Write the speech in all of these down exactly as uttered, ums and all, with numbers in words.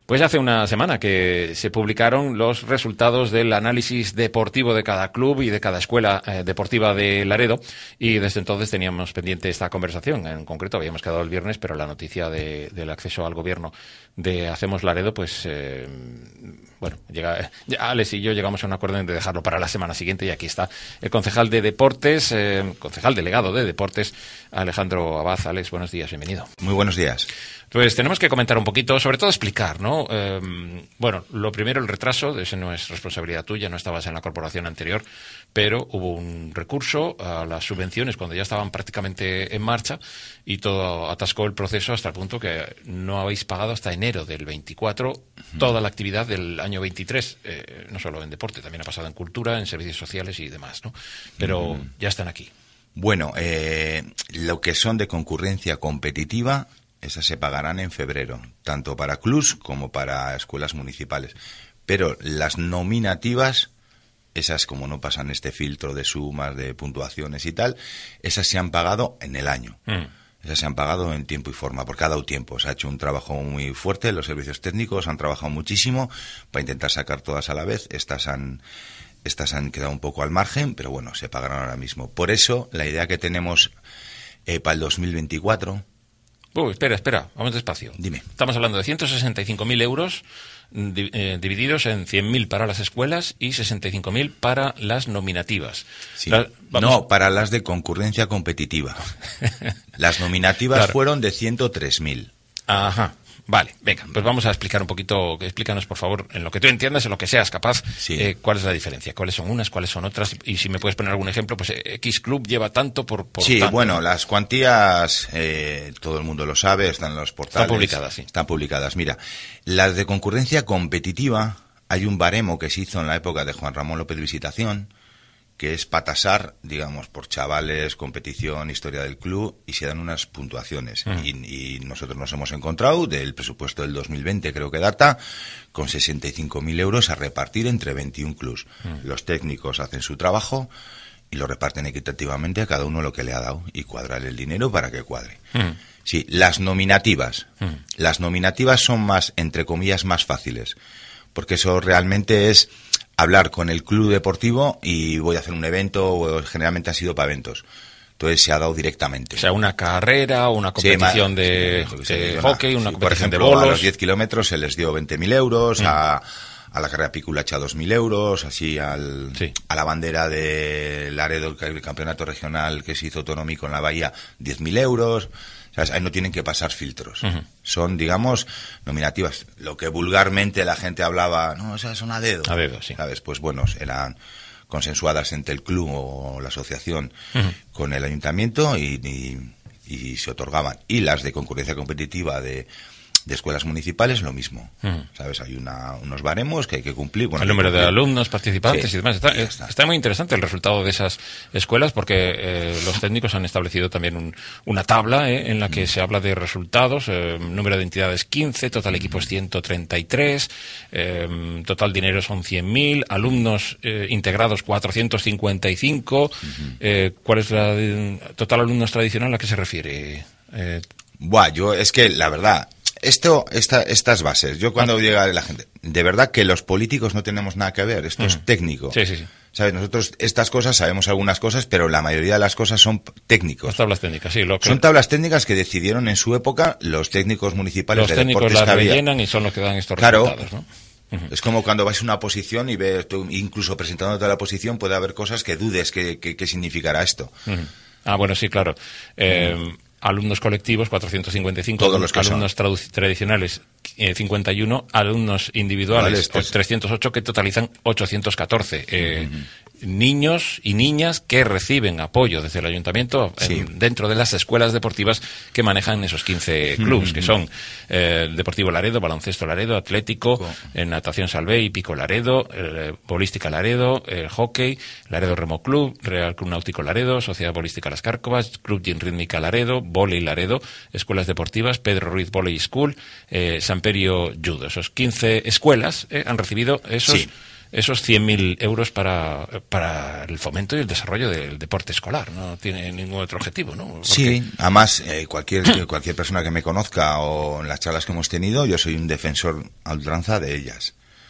Pues hace una semana que se publicaron los resultados del análisis deportivo de cada club y de cada escuela eh, deportiva de Laredo, y desde entonces teníamos pendiente esta conversación. En concreto habíamos quedado el viernes, pero la noticia de, del acceso al gobierno de Hacemos Laredo, pues eh, bueno, llega, ya Alex y yo llegamos a un acuerdo de dejarlo para la semana siguiente, y aquí está el concejal de Deportes, eh, concejal delegado de Deportes, Alejandro Abad. Alex, buenos días, bienvenido. Muy buenos días. Pues tenemos que comentar un poquito, sobre todo explicar, ¿no? Eh, bueno, lo primero, el retraso, ese no es responsabilidad tuya, no estabas en la corporación anterior, pero hubo un recurso a las subvenciones cuando ya estaban prácticamente en marcha, y todo atascó el proceso hasta el punto que no habéis pagado hasta enero del veinticuatro uh-huh. toda la actividad del año veintitrés, eh, no solo en deporte, también ha pasado en cultura, en servicios sociales y demás, ¿no? Pero uh-huh. ya están aquí. Bueno, eh, lo que son de concurrencia competitiva, esas se pagarán en febrero, tanto para clubs como para escuelas municipales. Pero las nominativas, esas como no pasan este filtro de sumas, de puntuaciones y tal, esas se han pagado en el año. Mm. Esas se han pagado en tiempo y forma, porque ha dado tiempo. Se ha hecho un trabajo muy fuerte, los servicios técnicos han trabajado muchísimo para intentar sacar todas a la vez. Estas han... Estas han quedado un poco al margen, pero bueno, se pagarán ahora mismo. Por eso, la idea que tenemos eh, para el dos mil veinticuatro... Uh, espera, espera, vamos despacio. Dime. Estamos hablando de ciento sesenta y cinco mil euros di, eh, divididos en cien mil para las escuelas y sesenta y cinco mil para las nominativas. Sí. La, no, para las de concurrencia competitiva. Las nominativas claro. fueron de ciento tres mil. Ajá. Vale, venga, pues vamos a explicar un poquito, explícanos por favor, en lo que tú entiendas, en lo que seas capaz, sí. eh, cuál es la diferencia, cuáles son unas, cuáles son otras, y si me puedes poner algún ejemplo, pues X Club lleva tanto por, por Sí, tanto, bueno, ¿no? Las cuantías, eh, todo el mundo lo sabe, están en los portales. Están publicadas, sí. Están publicadas, mira, las de concurrencia competitiva, hay un baremo que se hizo en la época de Juan Ramón López Visitación, que es para tasar, digamos, por chavales, competición, historia del club, y se dan unas puntuaciones. Mm. Y, y nosotros nos hemos encontrado, del presupuesto del dos mil veinte, creo que data, con sesenta y cinco mil euros a repartir entre veintiún clubs. Mm. Los técnicos hacen su trabajo y lo reparten equitativamente a cada uno lo que le ha dado, y cuadrar el dinero para que cuadre. Mm. Sí, las nominativas. Mm. Las nominativas son más, entre comillas, más fáciles, porque eso realmente es hablar con el club deportivo y voy a hacer un evento, o generalmente ha sido para eventos. Entonces se ha dado directamente. O sea, una carrera, una competición sí, de, sí, de sí, hockey, una, una sí, competición por ejemplo, de bolos. A los diez kilómetros se les dio veinte mil euros, mm. a, a la carrera piculacha dos mil euros, así al, sí. a la bandera de Laredo, el campeonato regional que se hizo autonómico en la Bahía, diez mil euros. ¿Sabes? Ahí no tienen que pasar filtros. Uh-huh. Son, digamos, nominativas. Lo que vulgarmente la gente hablaba, no, esas son a dedo. A dedo, sí. ¿Sabes? Pues bueno, eran consensuadas entre el club o la asociación uh-huh. con el ayuntamiento y, y, y se otorgaban. Y las de concurrencia competitiva de, de escuelas municipales, lo mismo. Uh-huh. ¿Sabes? Hay una, unos baremos que hay que cumplir. Bueno, el número cumplir. de alumnos, participantes sí, y demás. Está, y está. está muy interesante el resultado de esas escuelas, porque eh, los técnicos han establecido también un, una tabla eh, en la que uh-huh. se habla de resultados. Eh, número de entidades quince, total equipos ciento treinta y tres, eh, total dinero son cien mil, alumnos eh, integrados cuatrocientos cincuenta y cinco. Uh-huh. Eh, ¿Cuál es la de, total alumnos tradicional a qué se refiere? Eh, Buah, yo es que la verdad... Esto, esta, estas bases, yo cuando ah. llega la gente, de verdad que los políticos no tenemos nada que ver, esto mm. es técnico. Sí, sí, sí. ¿Sabes? Nosotros estas cosas sabemos algunas cosas, pero la mayoría de las cosas son técnicos. Las tablas técnicas, sí. Lo que... Son tablas técnicas que decidieron en su época los técnicos municipales los de técnicos deportes las que había. rellenan y son los que dan estos claro, resultados, ¿no? Uh-huh. Es como cuando vas a una posición y ves, tú, incluso presentándote la posición, puede haber cosas que dudes que, que, que significará esto. Uh-huh. Ah, bueno, sí, claro. Eh, uh-huh. Alumnos colectivos, cuatrocientos cincuenta y cinco, todos los que alumnos tradu- tradicionales, eh, cincuenta y uno, alumnos individuales, vale, trescientos ocho, que totalizan ochocientos catorce. Eh, uh-huh. Niños y niñas que reciben apoyo desde el ayuntamiento sí. en, dentro de las escuelas deportivas que manejan esos quince clubes, uh-huh. que son eh, Deportivo Laredo, Baloncesto Laredo, Atlético, oh. eh, Natación Salvé, Pico Laredo, eh, Bolística Laredo, eh, Hockey, Laredo Remo Club, Real Club Náutico Laredo, Sociedad Bolística Las Cárcovas, Club Gin Rítmica Laredo, Voley Laredo, Escuelas Deportivas, Pedro Ruiz Volley School, eh, Samperio Judo. Esos quince escuelas eh, han recibido esos... Sí. esos cien mil euros para, para el fomento y el desarrollo del deporte escolar. No tiene ningún otro objetivo, ¿no? Porque... Sí, además, eh, cualquier, cualquier persona que me conozca o en las charlas que hemos tenido, yo soy un defensor a ultranza de ellas.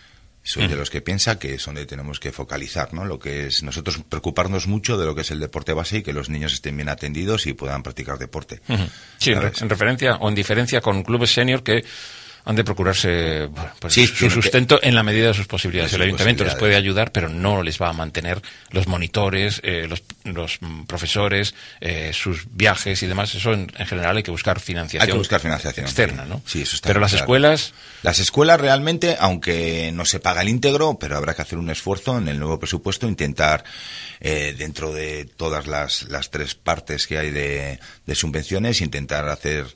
Soy de los que piensa que es donde tenemos que focalizar, ¿no? Lo que es nosotros preocuparnos mucho de lo que es el deporte base y que los niños estén bien atendidos y puedan practicar deporte. Uh-huh. Sí, en, en referencia o en diferencia con clubes senior que han de procurarse bueno, pues sí, su sustento que, en la medida de sus posibilidades. El ayuntamiento les puede ayudar, pero no les va a mantener los monitores, eh, los, los profesores, eh, sus viajes y demás. Eso en, en general hay que buscar financiación, hay que buscar financiación externa, sí. ¿no? Sí, eso está pero las claro. escuelas... Las escuelas realmente, aunque no se paga el íntegro, pero habrá que hacer un esfuerzo en el nuevo presupuesto, intentar, eh, dentro de todas las, las tres partes que hay de, de subvenciones, intentar hacer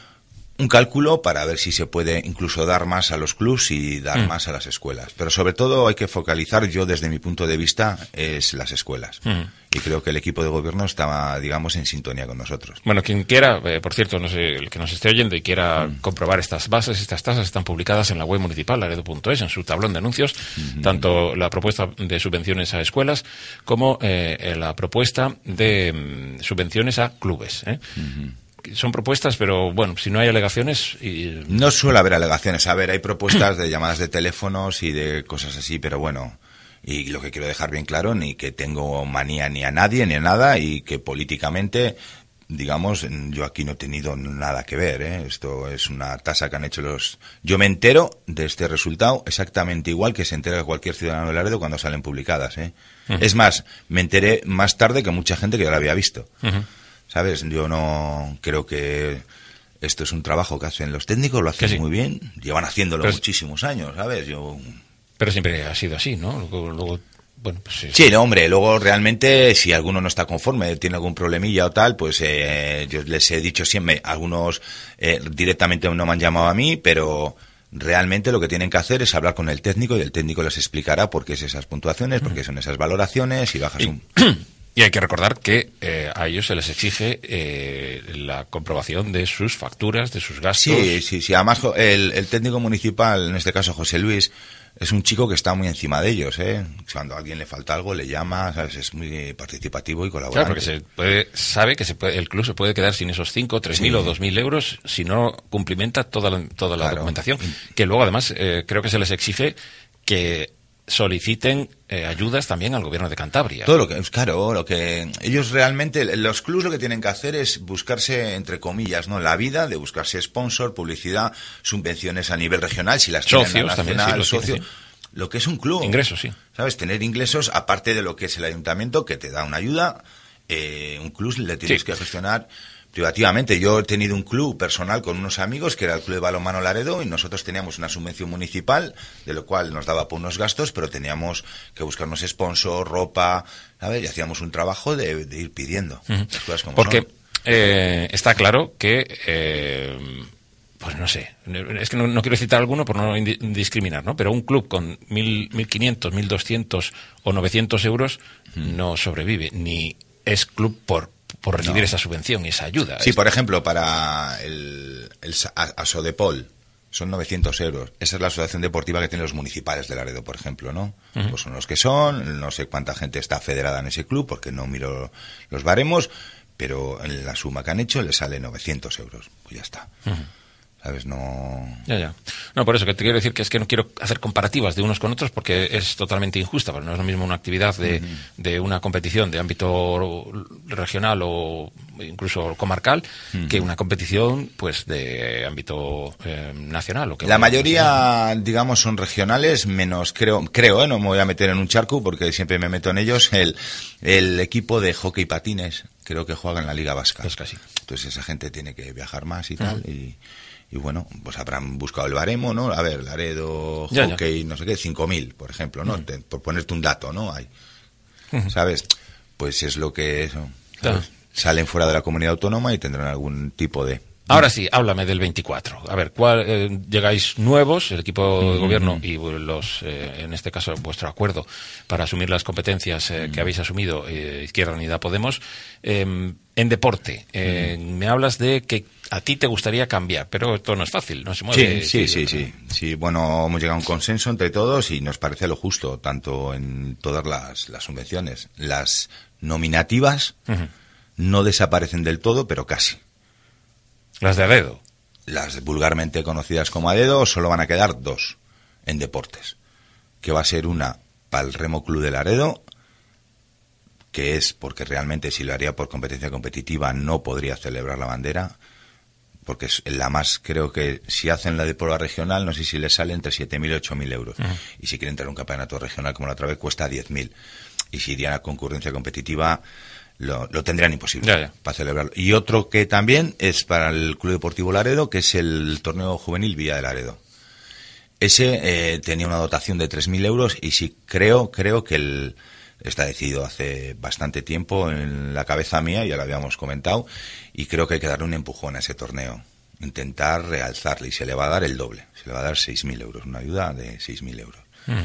un cálculo para ver si se puede incluso dar más a los clubs y dar mm. más a las escuelas. Pero sobre todo hay que focalizar, yo desde mi punto de vista, es las escuelas. Mm. Y creo que el equipo de gobierno está, digamos, en sintonía con nosotros. Bueno, quien quiera, eh, por cierto, no sé, el que nos esté oyendo y quiera mm. comprobar estas bases, estas tasas están publicadas en la web municipal, laredo punto es, en su tablón de anuncios, mm-hmm. tanto la propuesta de subvenciones a escuelas como eh, la propuesta de mm, subvenciones a clubes, ¿eh? Mm-hmm. Son propuestas, pero bueno, si no hay alegaciones... Y... No suele haber alegaciones. A ver, hay propuestas de llamadas de teléfonos y de cosas así, pero bueno, y lo que quiero dejar bien claro, ni que tengo manía ni a nadie ni a nada, y que políticamente, digamos, yo aquí no he tenido nada que ver, ¿eh? Esto es una tasa que han hecho los... Yo me entero de este resultado exactamente igual que se entera cualquier ciudadano de Laredo cuando salen publicadas, ¿eh? Uh-huh. Es más, me enteré más tarde que mucha gente que ya la había visto. Uh-huh. ¿Sabes? Yo no creo que esto es un trabajo que hacen los técnicos, lo hacen sí. muy bien, llevan haciéndolo pero muchísimos años, ¿sabes? Yo... Pero siempre ha sido así, ¿no? Luego, luego bueno, pues sí. Sí, no, hombre, luego realmente si alguno no está conforme, tiene algún problemilla o tal, pues eh, yo les he dicho siempre, algunos eh, directamente no me han llamado a mí, pero... Realmente lo que tienen que hacer es hablar con el técnico y el técnico les explicará por qué es esas puntuaciones, por qué son esas valoraciones y bajas y... un... Y hay que recordar que eh, a ellos se les exige eh, la comprobación de sus facturas, de sus gastos. Sí, sí, sí. Además, el, el técnico municipal, en este caso José Luis, es un chico que está muy encima de ellos, ¿eh? Cuando a alguien le falta algo, le llama, ¿sabes? Es muy participativo y colaborante. Claro, porque se puede, sabe que se puede, el club se puede quedar sin esos cinco, tres mil sí. o dos mil euros si no cumplimenta toda la, toda la claro. documentación. Que luego, además, eh, creo que se les exige que soliciten eh, ayudas también al gobierno de Cantabria. Todo lo que, claro, lo que ellos realmente, los clubs lo que tienen que hacer es buscarse, entre comillas, ¿no? La vida de buscarse sponsor, publicidad, subvenciones a nivel regional, si las socios tienen a nacional, también, sí, socio, tiene, sí. Lo que es un club. Ingresos, sí. ¿Sabes? Tener ingresos, aparte de lo que es el ayuntamiento, que te da una ayuda, eh, un club le tienes sí. que gestionar privativamente. Yo he tenido un club personal con unos amigos, que era el Club de Balonmano Laredo, y nosotros teníamos una subvención municipal, de lo cual nos daba por unos gastos, pero teníamos que buscarnos sponsor, ropa, ¿sabes? Y hacíamos un trabajo de, de ir pidiendo uh-huh. las cosas como Porque son. Eh, está claro que... Eh, pues no sé, es que no, no quiero citar alguno por no discriminar, ¿no? Pero un club con mil, mil quinientos, mil doscientos o novecientos euros uh-huh. no sobrevive, ni es club por por recibir no. esa subvención y esa ayuda. Sí, es... por ejemplo, para el, el Asodepol son novecientos euros. Esa es la asociación deportiva que tienen los municipales de Laredo, por ejemplo, ¿no? Uh-huh. Pues son los que son, no sé cuánta gente está federada en ese club, porque no miro los baremos, pero en la suma que han hecho le sale novecientos euros. Pues ya está. Uh-huh. ¿Sabes? No... Ya, ya. No, por eso que te quiero decir que es que no quiero hacer comparativas de unos con otros porque es totalmente injusta. Porque no es lo mismo una actividad de, uh-huh. de una competición de ámbito regional o incluso comarcal uh-huh. que una competición pues de ámbito eh, nacional. O que la mayoría, digamos, son regionales, menos, creo, creo, ¿eh? No me voy a meter en un charco porque siempre me meto en ellos, el, el equipo de hockey patines, creo que juega en la Liga Vasca. Pues casi. Entonces esa gente tiene que viajar más y tal, uh-huh. y... Y bueno, pues habrán buscado el baremo, ¿no? A ver, Laredo, ya, hockey, ya. no sé qué, cinco mil, por ejemplo, ¿no? Uh-huh. Te, por ponerte un dato, ¿no? Hay, uh-huh. ¿sabes? Pues es lo que eso, ¿sabes? Uh-huh. Salen fuera de la comunidad autónoma y tendrán algún tipo de... Ahora sí, háblame del veinticuatro. A ver, ¿cuál eh, llegáis nuevos, el equipo de uh-huh. gobierno y los, eh, en este caso, vuestro acuerdo para asumir las competencias eh, uh-huh. que habéis asumido, eh, Izquierda Unida Podemos, eh, en deporte? Eh, uh-huh. Me hablas de que a ti te gustaría cambiar, pero esto no es fácil, no se mueve. Sí, sí, sí, sí, sí. Sí, bueno, hemos llegado a un consenso entre todos y nos parece lo justo, tanto en todas las, las subvenciones. Las nominativas uh-huh. no desaparecen del todo, pero casi. Las de a dedo. Las vulgarmente conocidas como a dedo solo van a quedar dos en deportes, que va a ser una para el Remo Club de Laredo, que es porque realmente si lo haría por competencia competitiva no podría celebrar la bandera, porque es la más, creo que si hacen la de prueba regional, no sé si les sale entre siete mil y ocho mil euros. Uh-huh. Y si quieren tener un campeonato regional como la otra vez, cuesta diez mil. Y si irían a concurrencia competitiva, lo, lo tendrían imposible ya, ya. para celebrarlo. Y otro que también es para el Club Deportivo Laredo, que es el torneo juvenil Villa de Laredo. Ese eh, tenía una dotación de tres mil euros y sí creo, creo que el... Está decidido hace bastante tiempo en la cabeza mía, ya lo habíamos comentado, y creo que hay que darle un empujón a ese torneo. Intentar realzarle, y se le va a dar el doble. Se le va a dar seis mil euros, una ayuda de seis mil euros.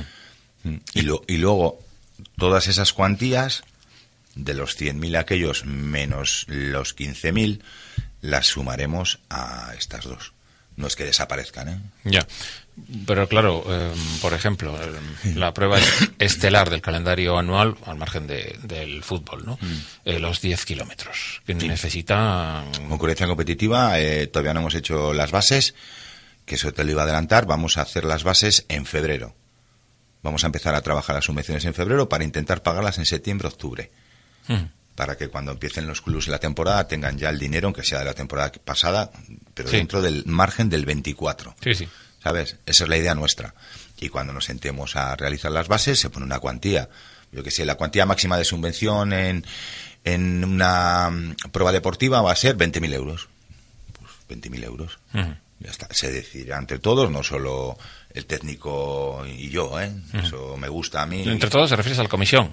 Mm. Y, lo, y luego, todas esas cuantías, de los cien mil aquellos menos los quince mil, las sumaremos a estas dos. No es que desaparezcan, ¿eh? Ya. Pero claro, eh, por ejemplo, eh, la prueba estelar del calendario anual, al margen de, del fútbol, ¿no? Mm. Eh, los diez kilómetros, que sí. necesita... Concurrencia competitiva, eh, todavía no hemos hecho las bases, que eso te lo iba a adelantar, vamos a hacer las bases en febrero. Vamos a empezar a trabajar las subvenciones en febrero para intentar pagarlas en septiembre, octubre. Mm. Para que cuando empiecen los clubes la temporada tengan ya el dinero, aunque sea de la temporada pasada, pero sí. dentro del margen del veinticuatro. Sí, sí. ¿Sabes? Esa es la idea nuestra. Y cuando nos sentemos a realizar las bases, se pone una cuantía. Yo que sé, la cuantía máxima de subvención en, en una prueba deportiva va a ser veinte mil euros. Pues veinte mil euros. Uh-huh. Ya está. Se decidirá entre todos, no solo el técnico y yo, ¿eh? Uh-huh. Eso me gusta a mí. Entre todos se refieres a la comisión.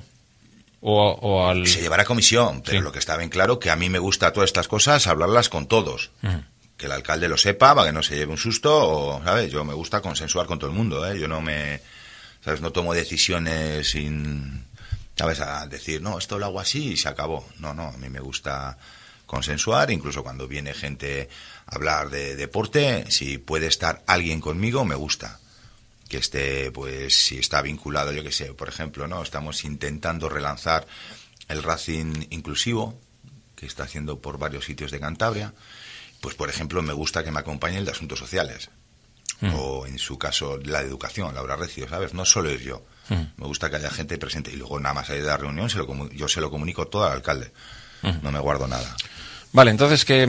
O, o al... Se llevará a comisión, pero sí. Lo que está bien claro que a mí me gusta todas estas cosas hablarlas con todos. Uh-huh. Que el alcalde lo sepa para que no se lleve un susto, o, ¿sabes? Yo me gusta consensuar con todo el mundo, ¿eh? Yo no me, ¿sabes? No tomo decisiones sin, ¿sabes? A decir, no, esto lo hago así y se acabó. No, no, a mí me gusta consensuar, incluso cuando viene gente a hablar de deporte, si puede estar alguien conmigo, me gusta. Que esté, pues, si está vinculado, yo qué sé, por ejemplo, ¿no? Estamos intentando relanzar el Racing inclusivo, que está haciendo por varios sitios de Cantabria. Pues, por ejemplo, me gusta que me acompañe el de Asuntos Sociales. Mm. O, en su caso, la de Educación, Laura Recio, ¿sabes? No solo es yo. Mm. Me gusta que haya gente presente. Y luego, nada más ahí de la reunión, se lo, yo se lo comunico todo al alcalde. Mm. No me guardo nada. Vale, entonces, que,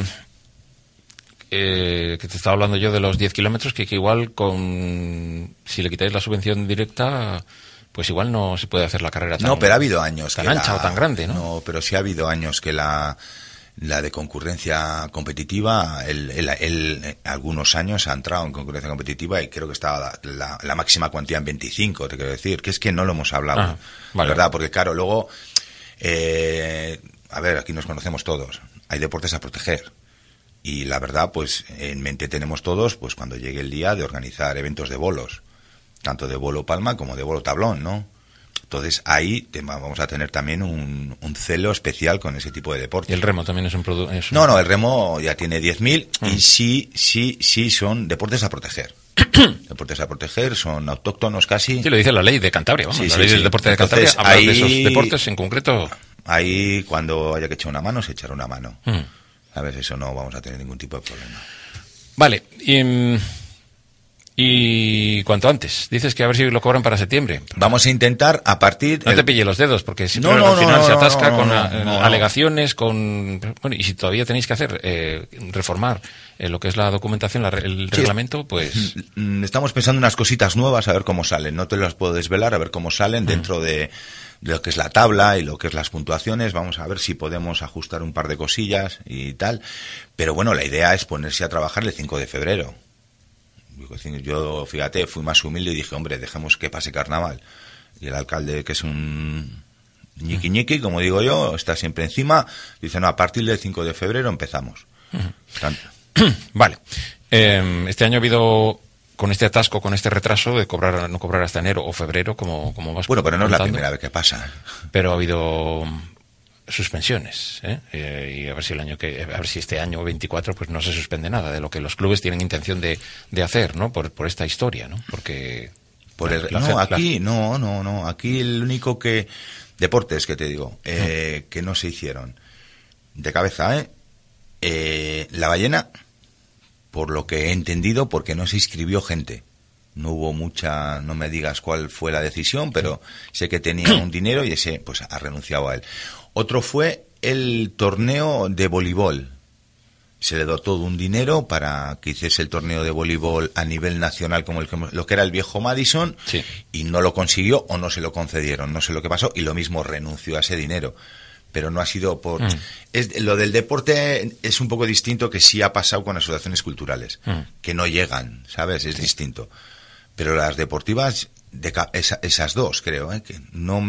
eh, que te estaba hablando yo de los diez kilómetros, que, que igual, con si le quitáis la subvención directa, pues igual no se puede hacer la carrera tan... No, pero ha habido años tan que ancha la, o tan grande, ¿no? No, pero sí ha habido años que la... La de concurrencia competitiva, el, el, el, algunos años ha entrado en concurrencia competitiva y creo que estaba la, la, la máxima cuantía en veinticinco, te quiero decir, que es que no lo hemos hablado, ah, vale. ¿Verdad? Porque claro, luego, eh, a ver, aquí nos conocemos todos, hay deportes a proteger y la verdad, pues en mente tenemos todos, pues cuando llegue el día de organizar eventos de bolos, tanto de bolo palma como de bolo tablón, ¿no? Entonces ahí te, vamos a tener también un, un celo especial con ese tipo de deporte. ¿Y el remo también es un producto? Un... No, no, el remo ya tiene diez mil mm. y sí, sí, sí son deportes a proteger. Deportes a proteger, son autóctonos casi. Sí, lo dice la ley de Cantabria, vamos, sí, la sí, ley sí. del deporte de Entonces, Cantabria, habla ahí, de esos deportes en concreto. Ahí cuando haya que echar una mano, se echará una mano. Mm. ¿Sabes? Eso no vamos a tener ningún tipo de problema. Vale, y... Y cuanto antes. Dices que a ver si lo cobran para septiembre. Vamos a intentar a partir... No el... te pille los dedos, porque siempre no, no, al final no, no, se atasca no, no, con no, a, no, alegaciones, con... Bueno, y si todavía tenéis que hacer, eh, reformar eh, lo que es la documentación, la, el sí. reglamento, pues... Estamos pensando unas cositas nuevas, a ver cómo salen. No te las puedo desvelar, a ver cómo salen mm. dentro de, de lo que es la tabla y lo que es las puntuaciones. Vamos a ver si podemos ajustar un par de cosillas y tal. Pero bueno, la idea es ponerse a trabajar el cinco de febrero. Yo, fíjate, fui más humilde y dije, hombre, dejemos que pase carnaval. Y el alcalde, que es un ñiqui ñiqui, como digo yo, está siempre encima, dice, no, a partir del cinco de febrero empezamos. Uh-huh. Vale. Eh, este año ha habido, con este atasco, con este retraso de cobrar, no cobrar hasta enero o febrero, como, como vas Bueno, pero no contando. Es la primera vez que pasa. Pero ha habido... suspensiones, ¿eh? Eh, y a ver si el año que, a ver si este año veinticuatro pues no se suspende nada de lo que los clubes tienen intención de, de hacer, ¿no? Por, por esta historia, ¿no? Porque por el, la, no la, aquí la... no no no aquí el único que deportes que te digo eh, que no se hicieron de cabeza, ¿eh? Eh, la ballena, por lo que he entendido, porque no se inscribió gente. No hubo mucha, no me digas cuál fue la decisión, pero sé que tenía un dinero y ese pues ha renunciado a él. Otro fue el torneo de voleibol. Se le dotó de un dinero para que hiciese el torneo de voleibol a nivel nacional, como el, lo que era el viejo Madison, sí. Y no lo consiguió o no se lo concedieron, no sé lo que pasó, y lo mismo renunció a ese dinero. Pero no ha sido por... Mm. Es, lo del deporte es un poco distinto, que sí ha pasado con asociaciones culturales, mm. que no llegan, ¿sabes? Es sí. distinto. Pero las deportivas, de, esa, esas dos, creo, ¿eh? Que no,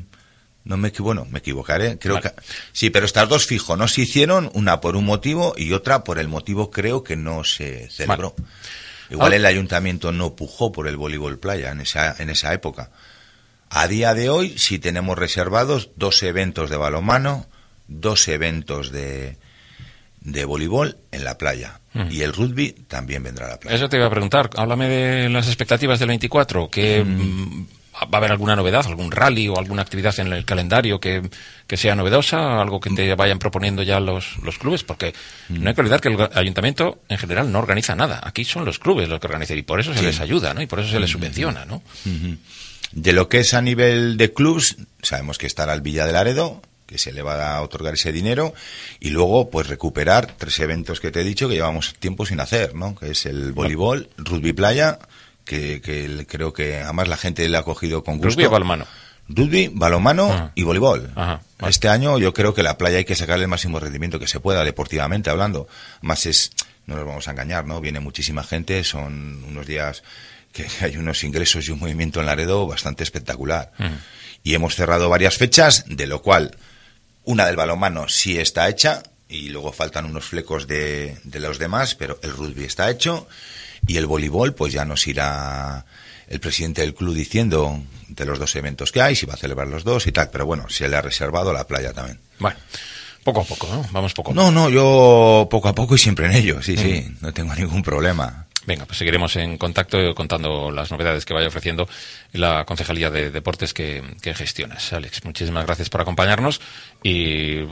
no me bueno, me equivocaré. Creo vale. que sí, pero estas dos fijo, no se hicieron, una por un motivo y otra por el motivo, creo que no se celebró. Vale. Igual vale. el ayuntamiento no pujó por el voleibol playa en esa, en esa época. A día de hoy sí tenemos reservados dos eventos de balonmano, dos eventos de... de voleibol en la playa. Mm. Y el rugby también vendrá a la playa. Eso te iba a preguntar. Háblame de las expectativas del veinticuatro. ¿Que mm. ¿Va a haber alguna novedad, algún rally o alguna actividad en el calendario que, que sea novedosa? ¿Algo que te vayan proponiendo ya los, los clubes? Porque mm. no hay que olvidar que el ayuntamiento en general no organiza nada. Aquí son los clubes los que organizan y por eso se sí. les ayuda, ¿no? Y por eso se les subvenciona, ¿no? Mm-hmm. De lo que es a nivel de clubs, sabemos que estará el Villa de Laredo, que se le va a otorgar ese dinero, y luego pues recuperar tres eventos que te he dicho que llevamos tiempo sin hacer, ¿no? Que es el voleibol, rugby playa, que, que creo que además la gente le ha cogido con gusto. ¿Rugby o balonmano? Rugby, balonmano Ajá. y voleibol. Ajá. Vale. Este año yo creo que la playa hay que sacarle el máximo rendimiento que se pueda, deportivamente hablando. Más es, no nos vamos a engañar, ¿no? Viene muchísima gente, son unos días que hay unos ingresos y un movimiento en Laredo bastante espectacular. Uh-huh. Y hemos cerrado varias fechas, de lo cual una del balonmano sí está hecha, y luego faltan unos flecos de, de los demás, pero el rugby está hecho, y el voleibol pues ya nos irá el presidente del club diciendo de los dos eventos que hay, si va a celebrar los dos y tal, pero bueno, se le ha reservado la playa también. Bueno, poco a poco, ¿no? Vamos poco a poco. No, no, yo poco a poco y siempre en ello, sí, mm. sí, no tengo ningún problema. Venga, pues seguiremos en contacto contando las novedades que vaya ofreciendo la Concejalía de Deportes que, que gestionas. Alex, muchísimas gracias por acompañarnos y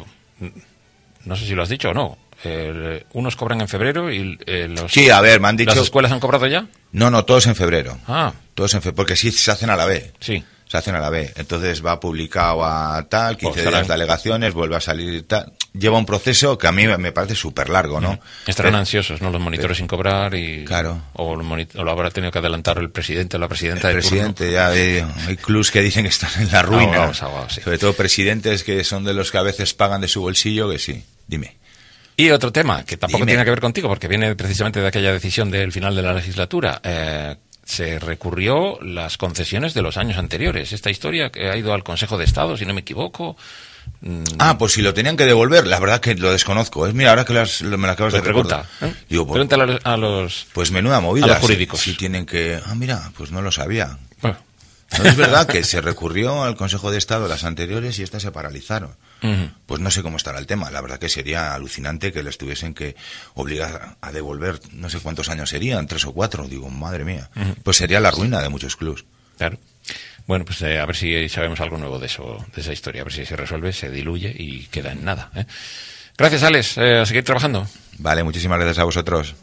no sé si lo has dicho o no. Eh, unos cobran en febrero y eh, los, sí, a ver, me han dicho... ¿Las escuelas han cobrado ya? No, no, todos en febrero. Ah. Todos en febrero, porque sí se hacen a la vez. Sí. Se hacen a la vez. Entonces va publicado a tal, quince días de alegaciones, vuelve a salir tal. Lleva un proceso que a mí me parece súper largo, ¿no? Estarán pero, ansiosos, ¿no? Los monitores pero, sin cobrar y... Claro. O, o lo habrá tenido que adelantar el presidente o la presidenta el de presidente, turno. ya hay, hay clubs que dicen que están en la ruina. Ahogados, ahogados, sí. Sobre todo presidentes que son de los que a veces pagan de su bolsillo, que sí. Dime. Y otro tema, que tampoco Dime. tiene que ver contigo, porque viene precisamente de aquella decisión del final de la legislatura. Eh... Se recurrió las concesiones de los años anteriores. Esta historia que ha ido al Consejo de Estado, si no me equivoco. Ah, pues si lo tenían que devolver, la verdad que lo desconozco. Es mira, ahora que las, me lo acabas pues de recordar. ¿eh? Digo, pues, Pregúntale a los, a los... Pues menuda movida. A los jurídicos. Si, si tienen que... Ah, mira, pues no lo sabía. Bueno. No es verdad que se recurrió al Consejo de Estado las anteriores y estas se paralizaron. Uh-huh. Pues no sé cómo estará el tema. La verdad que sería alucinante que les tuviesen que obligar a devolver, no sé cuántos años serían, tres o cuatro. Digo, madre mía. Uh-huh. Pues sería la ruina de muchos clubs. Claro. Bueno, pues eh, a ver si sabemos algo nuevo de eso, de esa historia. A ver si se resuelve, se diluye y queda en nada. ¿eh? Gracias, Alex. Eh, a seguir trabajando. Vale, muchísimas gracias a vosotros.